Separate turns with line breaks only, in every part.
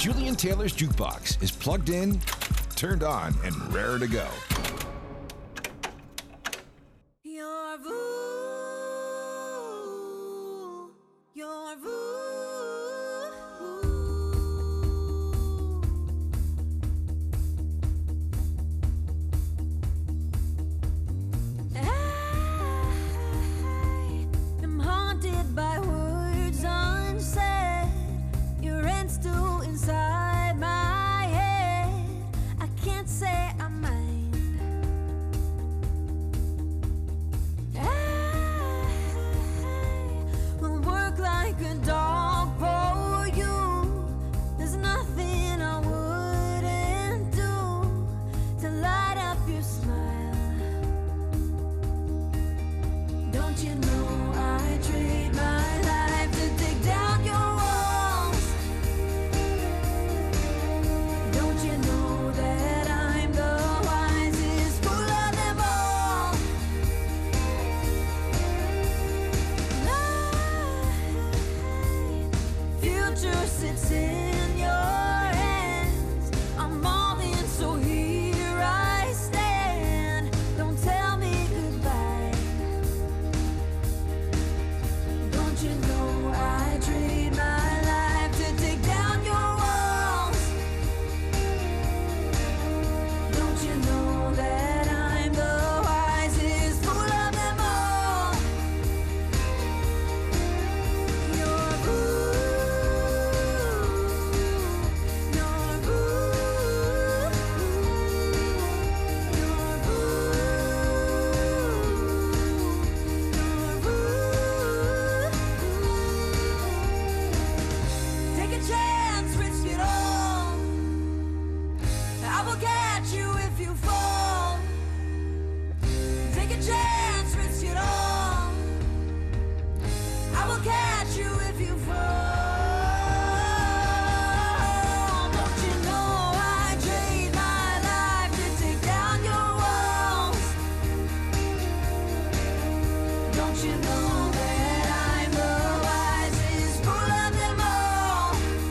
Julian Taylor's jukebox is plugged in, turned on, and raring to go.
Your voo, your voo. By words unsaid, your rent's still inside my head. I can't say I mind. I will work like a dog for you. There's nothing I wouldn't do to light up your smile. Don't you know I trade my life to take down your walls? Don't you know that I'm the wisest fool of them all? My future sits in your hands. I'm all in, so here I stand. Don't tell me goodbye. Don't you know I trade my life to take down your walls? Don't you know that I'm the wisest fool of them all? You're boo, you're boo, you're boo. Take a chance, risk it all. I will catch you if you fall. Take a chance, risk it all. I will catch you if you fall. Don't you know I trade my life to take down your walls? Don't you know that I'm the wisest fool of them all?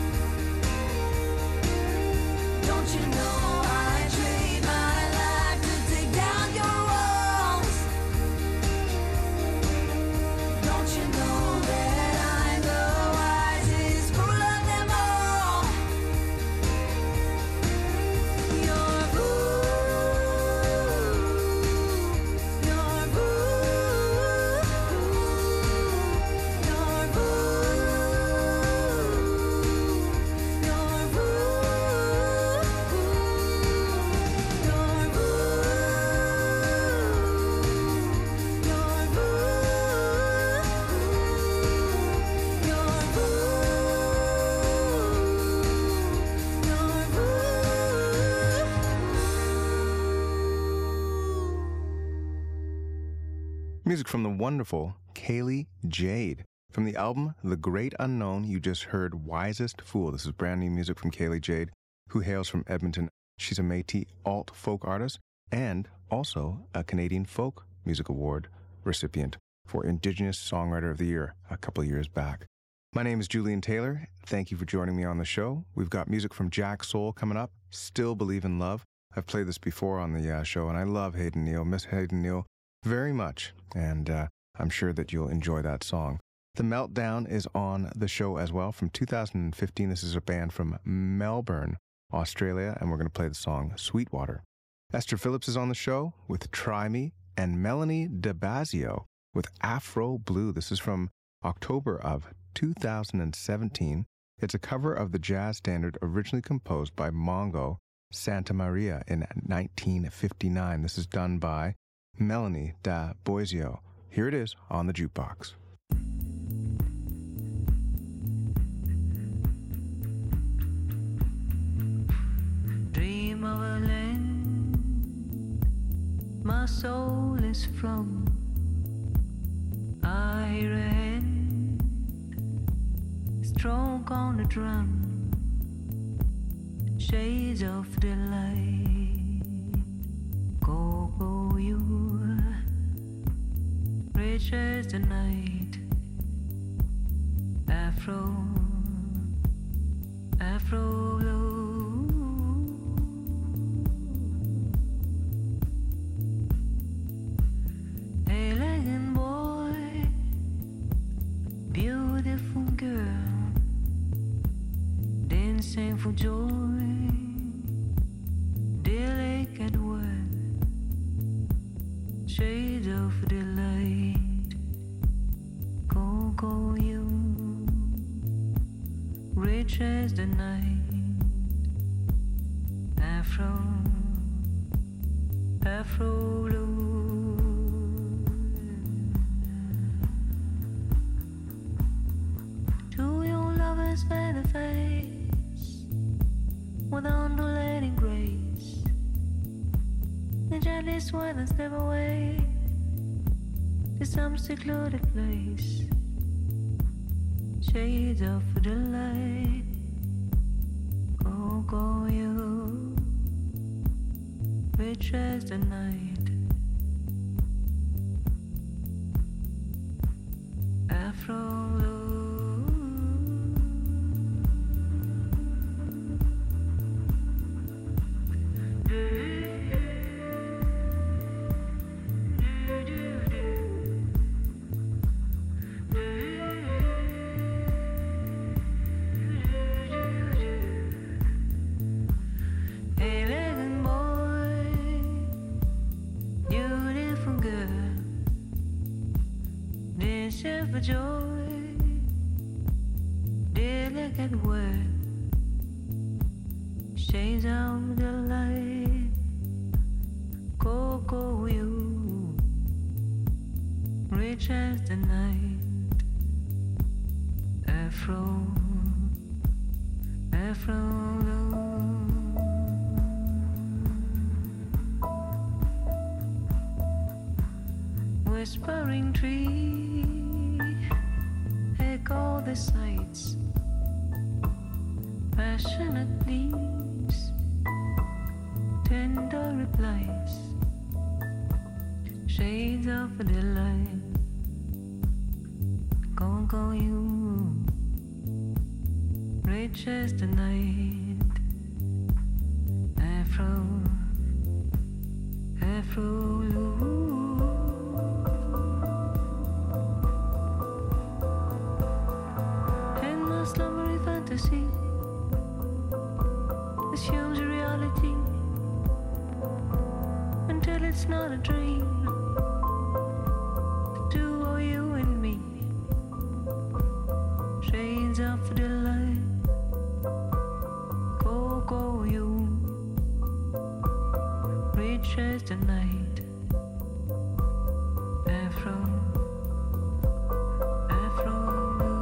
Don't you know I trade my life to take down your walls? Don't you know that I'm the wisest fool of them all? You're boo, you're boo, you're boo, you're boo, you're
Music from the wonderful Kaylee Jade. From the album The Great Unknown, you just heard Wisest Fool. This is brand new music from Kaylee Jade, who hails from Edmonton. She's a Métis alt folk artist and also a Canadian Folk Music Award recipient for Indigenous Songwriter of the Year a couple of years back. My name is Julian Taylor. Thank you for joining me on the show. We've got music from Jack Soul coming up, Still Believe in Love. I've played this before on the show, and I love Hayden Neal, miss Hayden Neal very much, and I'm sure that you'll enjoy that song. The Meltdown is on the show as well from 2015. This is a band from Melbourne, Australia, and we're going to play the song Sweetwater. Esther Phillips is on the show with Try Me, and Melanie DeBazio with Afro Blue. This is from October of 2017. It's a cover of the jazz standard originally composed by Mongo Santa Maria in 1959. This is done by Melanie DeBazio. Here it is on the jukebox.
Dream of a land my soul is from. I hear a hand stroke on the drum. Shades of delight, go you, rich as the night. Afro sing for joy, dear lake and word, shades of delight. Go, go, you, rich as the night. Afro, Afro blue. To your lovers by the face, with undulating grace, the gentlest weather step away to some secluded place. Shades of delight, go, go, you, rich as the night. Afro blue. Elegant boy, beautiful girl, dancing for joy, delicate word, shades of delight. Go, go, you, rich as the night. Afro, Afro blue. Whispering tree, echo the sights. Passionate leaves, tender replies. Shades of delight. Go, go, you, rich as the night. Afro, Afro blue. Slumbery fantasy assumes reality until it's not a dream. The two of you and me, shades of delight. Go, go, you, rich as the night. Afro, Afro.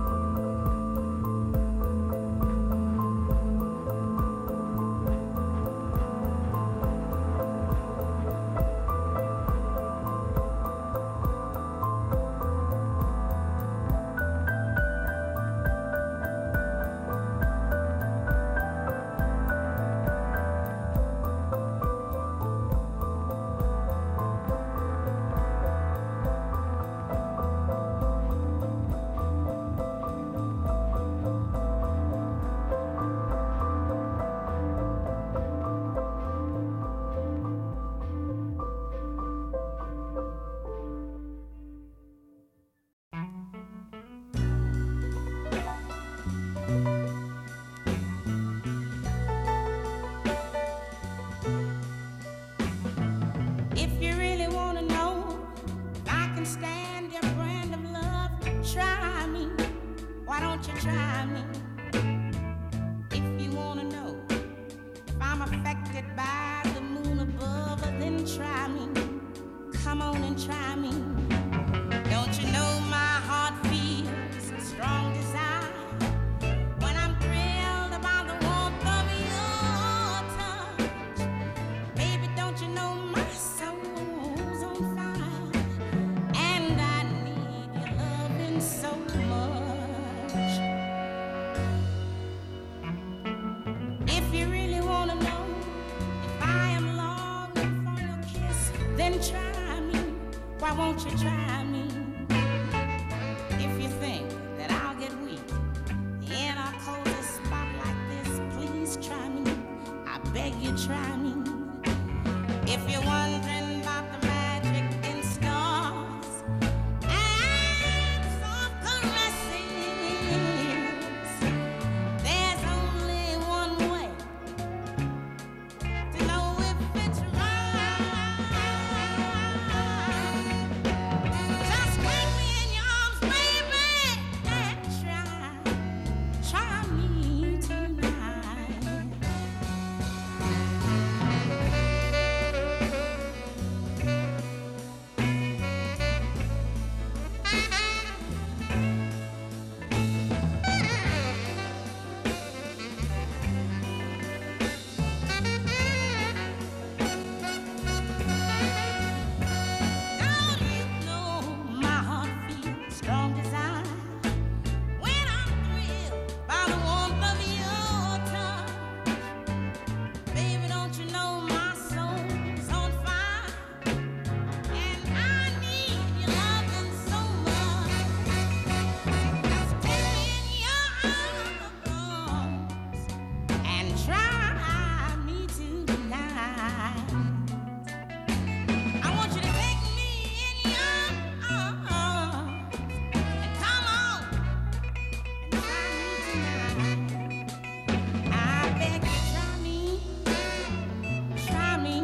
Won't you try me? If you think that I'll get weak in a cozy spot like this, please try me. I beg you, try me. If you're wondering about the magic in stars and soft caresses, there's only one you try me tonight. I want you to take me in your arms and come on and try me tonight. I beg you, try me, try me,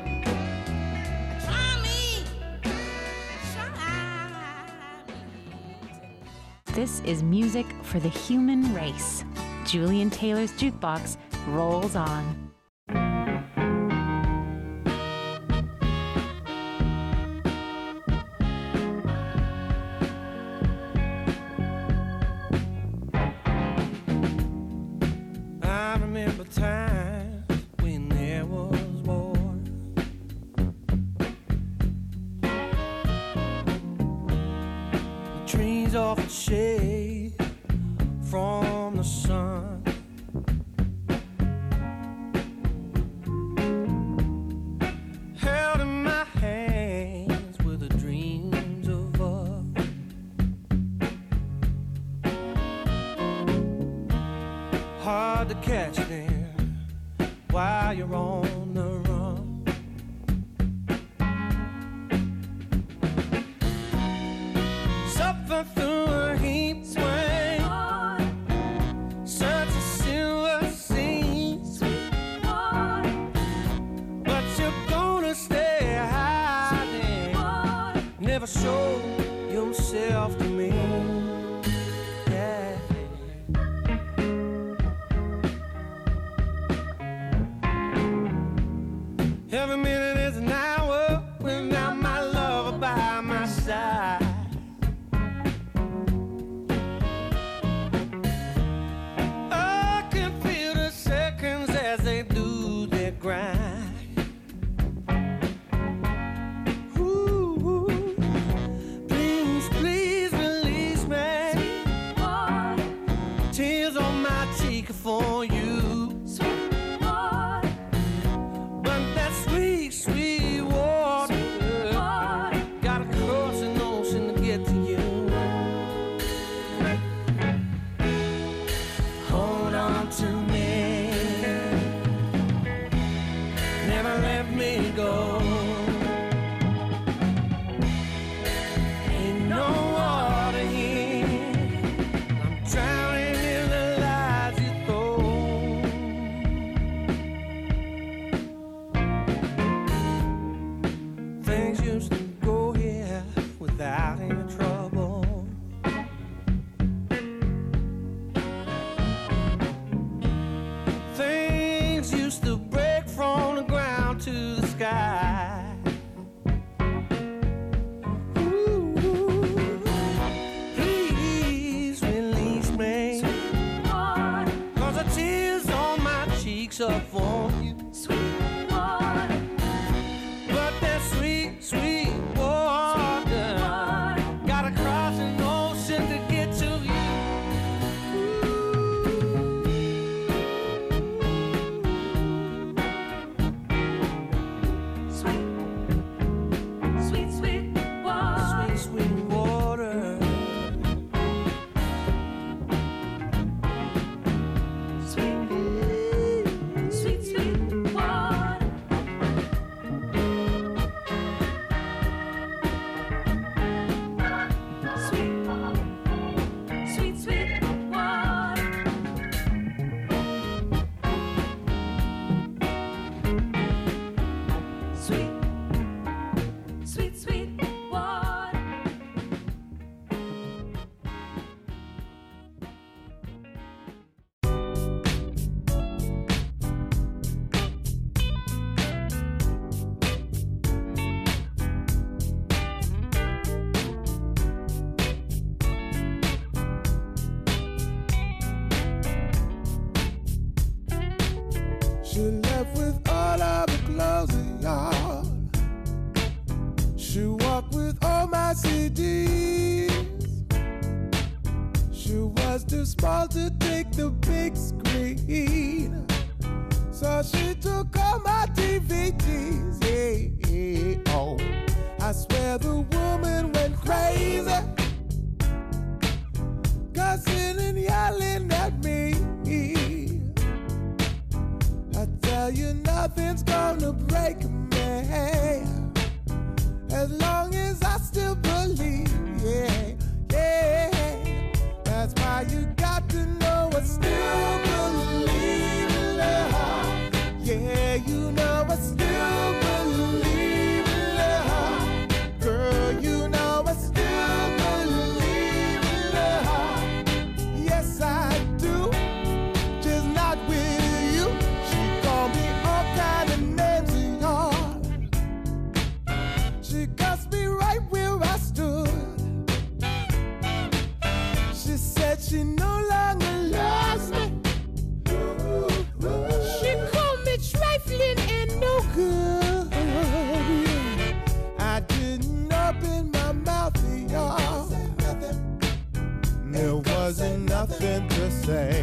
try me, try me.
This is music for the human race. Julian Taylor's Jukebox rolls on.
I remember times when there was war. The trees offered shade from the sun. Held in my hands were the dreams of us. Hard to catch them while you're on the run. Suffer through a heat wave, such a silver sea. But you're gonna stay hiding, never show yourself to me. Yeah. Every minute is an hour without my lover by my side. I can feel the seconds as they do their grind. Ooh, please, please release me. Tears on my cheek for you. But that sweet, sweet water, gotta cross an ocean to get to you. Hold on to me, never let me go. Ain't no water here, I'm drowning in the lies you throw. Things used to go here without any trouble. Things used to break from the ground to the sky. Ooh, please release me, 'cause the tears on my cheeks are for you. But that sweet, sweet water, gotta cross an ocean to get to you.
Sweet, sweet water.
Sweet, sweet water.
Sweet, sweet, sweet water. Sweet, sweet, sweet water. Sweet, sweet, sweet water.
She left with all of her clothes on. She walked with all my CDs. She was too small to take the big screen, so she took all my DVDs. Yeah, oh, I swear the woman went crazy, cussing and yelling at me. tell you nothing's gonna break me. As long as I still believe, yeah, yeah. That's why you got to know I still believe in love. Yeah, you know I still believe in love. Girl, you know I still believe in love. Yes, I do, just not with you. She called me all kind of names, y'all. She cussed me right where I stood. She said she no longer loves me. She called me trifling and no good. I didn't open my mouth to y'all. There wasn't nothing to say.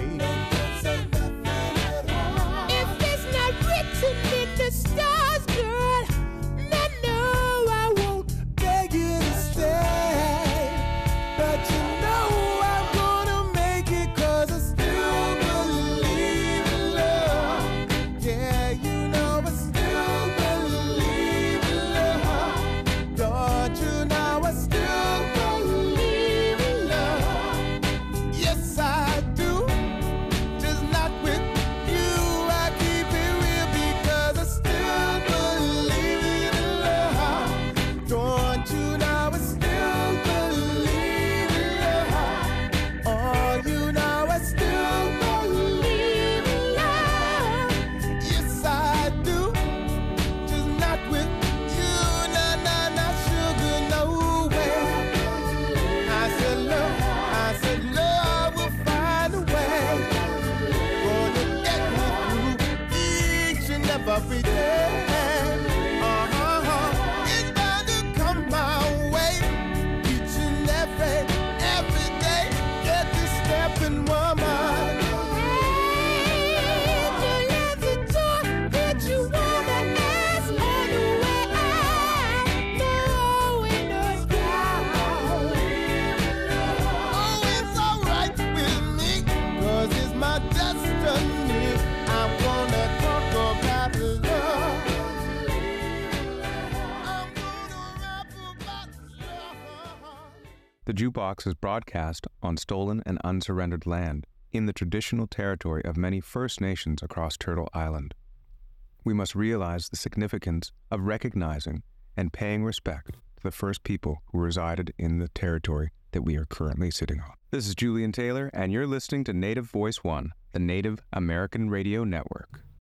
If it's not written in the stars, girl, then no, I won't beg you to stay. But you know I'm gonna make it 'cause I still believe in love. Yeah, you know I still believe in love. Don't you know I still believe in love? Yes, I do, just not with you. I keep it real because I still believe in love. Don't you know I still believe in love? Oh, you know I still believe in love. Yes, I do, just not with you. Nah, nah, nah, sugar, no way. I said love will find a way. Gonna get me through each and every day. It's bound to come my way each and every day. Get this step in woman. Hey, to the door that you wanna ask all the way. I know it knows God. Oh, it's alright with me, 'cause it's my destiny. I wanna talk about love. I'm gonna rap about love.
The Jukebox is broadcast on stolen and unsurrendered land in the traditional territory of many First Nations across Turtle Island. We must realize the significance of recognizing and paying respect to the first people who resided in the territory that we are currently sitting on. This is Julian Taylor, and you're listening to Native Voice One, the Native American Radio Network.